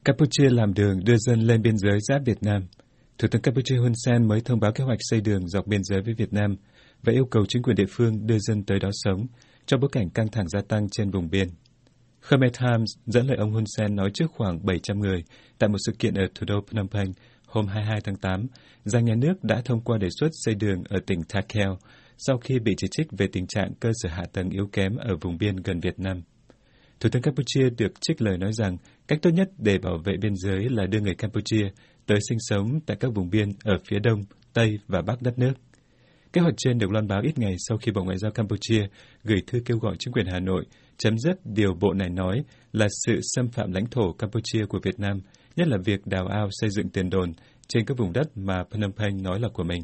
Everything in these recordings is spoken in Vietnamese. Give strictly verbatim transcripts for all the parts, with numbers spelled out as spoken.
Campuchia làm đường đưa dân lên biên giới giáp Việt Nam. Thủ tướng Campuchia Hun Sen mới thông báo kế hoạch xây đường dọc biên giới với Việt Nam và yêu cầu chính quyền địa phương đưa dân tới đó sống trong bối cảnh căng thẳng gia tăng trên vùng biên. Khmer Times dẫn lời ông Hun Sen nói trước khoảng bảy trăm người tại một sự kiện ở thủ đô Phnom Penh hôm hai mươi hai tháng tám rằng nhà nước đã thông qua đề xuất xây đường ở tỉnh Ta Kheo sau khi bị chỉ trích về tình trạng cơ sở hạ tầng yếu kém ở vùng biên gần Việt Nam. Thủ tướng Campuchia được trích lời nói rằng cách tốt nhất để bảo vệ biên giới là đưa người Campuchia tới sinh sống tại các vùng biên ở phía đông, tây và bắc đất nước. Kế hoạch trên được loan báo ít ngày sau khi Bộ Ngoại giao Campuchia gửi thư kêu gọi chính quyền Hà Nội chấm dứt điều bộ này nói là sự xâm phạm lãnh thổ Campuchia của Việt Nam, nhất là việc đào ao xây dựng tiền đồn trên các vùng đất mà Phnom Penh nói là của mình.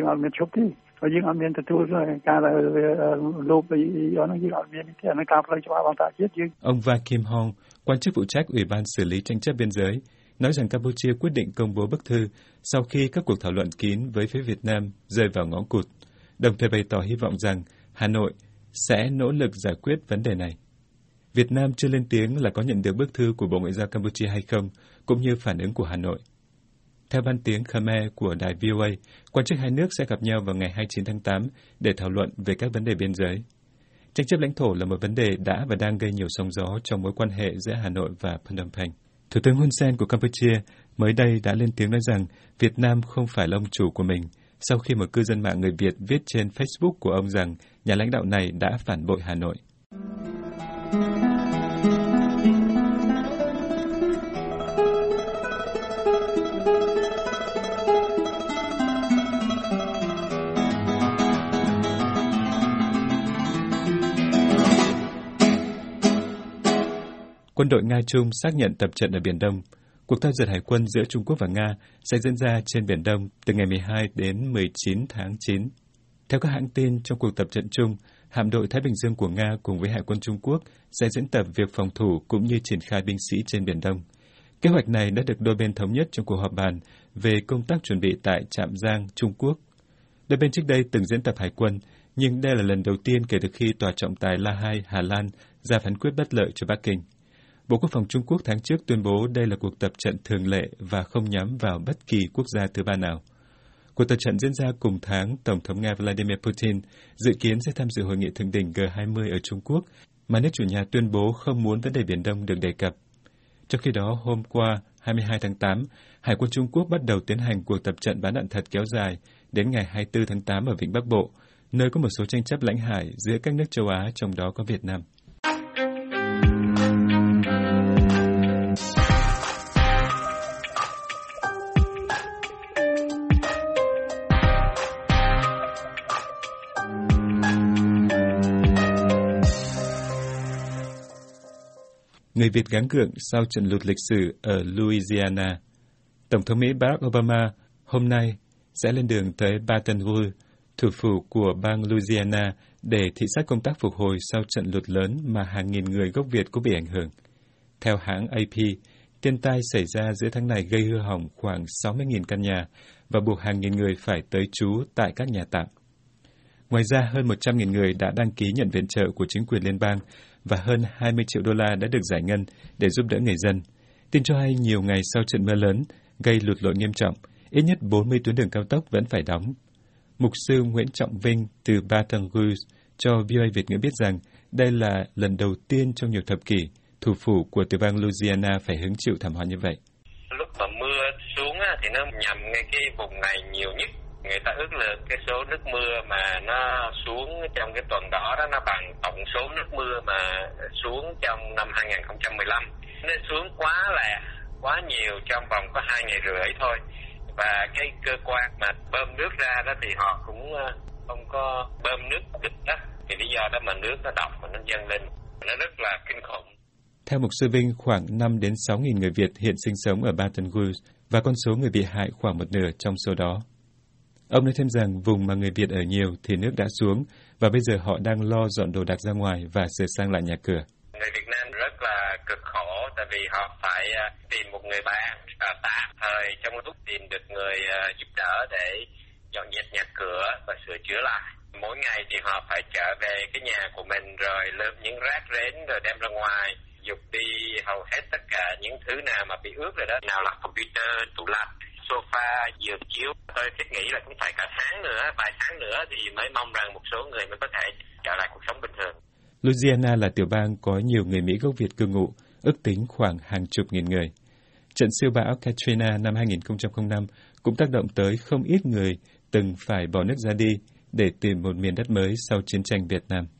Ông Va Kim Hong, quan chức phụ trách Ủy ban xử lý tranh chấp biên giới, nói rằng Campuchia quyết định công bố bức thư sau khi các cuộc thảo luận kín với phía Việt Nam rơi vào ngõ cụt, đồng thời bày tỏ hy vọng rằng Hà Nội sẽ nỗ lực giải quyết vấn đề này. Việt Nam chưa lên tiếng là có nhận được bức thư của Bộ Ngoại giao Campuchia hay không, cũng như phản ứng của Hà Nội. Theo ban tiếng Khmer của đài vê o a, quan chức hai nước sẽ gặp nhau vào ngày hai mươi chín tháng tám để thảo luận về các vấn đề biên giới. Tranh chấp lãnh thổ là một vấn đề đã và đang gây nhiều sóng gió trong mối quan hệ giữa Hà Nội và Phnom Penh. Thủ tướng Hun Sen của Campuchia mới đây đã lên tiếng nói rằng Việt Nam không phải là ông chủ của mình, sau khi một cư dân mạng người Việt viết trên Facebook của ông rằng nhà lãnh đạo này đã phản bội Hà Nội. Quân đội Nga-Trung xác nhận tập trận ở Biển Đông. Cuộc thao dượt hải quân giữa Trung Quốc và Nga sẽ diễn ra trên Biển Đông từ ngày mười hai đến mười chín tháng chín. Theo các hãng tin, trong cuộc tập trận chung, hạm đội Thái Bình Dương của Nga cùng với Hải quân Trung Quốc sẽ diễn tập việc phòng thủ cũng như triển khai binh sĩ trên Biển Đông. Kế hoạch này đã được đôi bên thống nhất trong cuộc họp bàn về công tác chuẩn bị tại Trạm Giang, Trung Quốc. Đôi bên trước đây từng diễn tập hải quân, nhưng đây là lần đầu tiên kể từ khi Tòa trọng tài La Hay, Hà Lan ra phán quyết bất lợi cho Bắc Kinh. Bộ Quốc phòng Trung Quốc tháng trước tuyên bố đây là cuộc tập trận thường lệ và không nhắm vào bất kỳ quốc gia thứ ba nào. Cuộc tập trận diễn ra cùng tháng Tổng thống Nga Vladimir Putin dự kiến sẽ tham dự hội nghị thượng đỉnh G hai mươi ở Trung Quốc, mà nước chủ nhà tuyên bố không muốn vấn đề Biển Đông được đề cập. Trong khi đó, hôm qua, hai mươi hai tháng tám, Hải quân Trung Quốc bắt đầu tiến hành cuộc tập trận bắn đạn thật kéo dài đến ngày hai mươi tư tháng tám ở Vịnh Bắc Bộ, nơi có một số tranh chấp lãnh hải giữa các nước châu Á, trong đó có Việt Nam. Người Việt gắng gượng sau trận lụt lịch sử ở Louisiana. Tổng thống Mỹ Barack Obama hôm nay sẽ lên đường tới Baton Rouge, thủ phủ của bang Louisiana, để thị sát công tác phục hồi sau trận lụt lớn mà hàng nghìn người gốc Việt cũng bị ảnh hưởng. Theo hãng A P, thiên tai xảy ra giữa tháng này gây hư hỏng khoảng sáu mươi nghìn căn nhà và buộc hàng nghìn người phải tới trú tại các nhà tạm. Ngoài ra, hơn một trăm nghìn người đã đăng ký nhận viện trợ của chính quyền liên bang và hơn hai mươi triệu đô la đã được giải ngân để giúp đỡ người dân. Tin cho hay nhiều ngày sau trận mưa lớn gây lụt lội nghiêm trọng, ít nhất bốn mươi tuyến đường cao tốc vẫn phải đóng. Mục sư Nguyễn Trọng Vinh từ Baton Rouge cho vê o a Việt ngữ biết rằng đây là lần đầu tiên trong nhiều thập kỷ thủ phủ của tiểu bang Louisiana phải hứng chịu thảm họa như vậy. Lúc mà mưa xuống thì nó nhằm ngay cái vùng này nhiều nhất. Người ta ước lượng cái số nước mưa mà nó xuống trong cái tuần đó, đó nó bằng tổng số nước mưa mà xuống trong năm hai không một lăm. Nó xuống quá là quá nhiều trong vòng có hai ngày rưỡi thôi. Và cái cơ quan mà bơm nước ra đó thì họ cũng không có bơm nước được đó. Thì lý do đó mà nước nó đọng và nó dâng lên. Nó rất là kinh khủng. Theo mục sư Vinh, khoảng năm đến sáu nghìn người Việt hiện sinh sống ở Baton Rouge và con số người bị hại khoảng một nửa trong số đó. Ông nói thêm rằng vùng mà người Việt ở nhiều thì nước đã xuống và bây giờ họ đang lo dọn đồ đạc ra ngoài và sửa sang lại nhà cửa. Người Việt Nam rất là cực khổ tại vì họ phải tìm một người bạn ở tạm thời trong lúc tìm được người giúp đỡ để dọn dẹp nhà cửa và sửa chữa lại. Mỗi ngày thì họ phải trở về cái nhà của mình rồi lượm những rác rến rồi đem ra ngoài dục đi hầu hết tất cả những thứ nào mà bị ướt rồi đó, nào là computer, tủ lạnh, sofa, giường chiếu. Tôi thiết nghĩ là cũng phải cả tháng nữa, vài tháng nữa thì mới mong rằng một số người mới có thể trở lại cuộc sống bình thường. Louisiana là tiểu bang có nhiều người Mỹ gốc Việt cư ngụ, ước tính khoảng hàng chục nghìn người. Trận siêu bão Katrina năm hai nghìn không trăm lẻ năm cũng tác động tới không ít người từng phải bỏ nước ra đi để tìm một miền đất mới sau chiến tranh Việt Nam.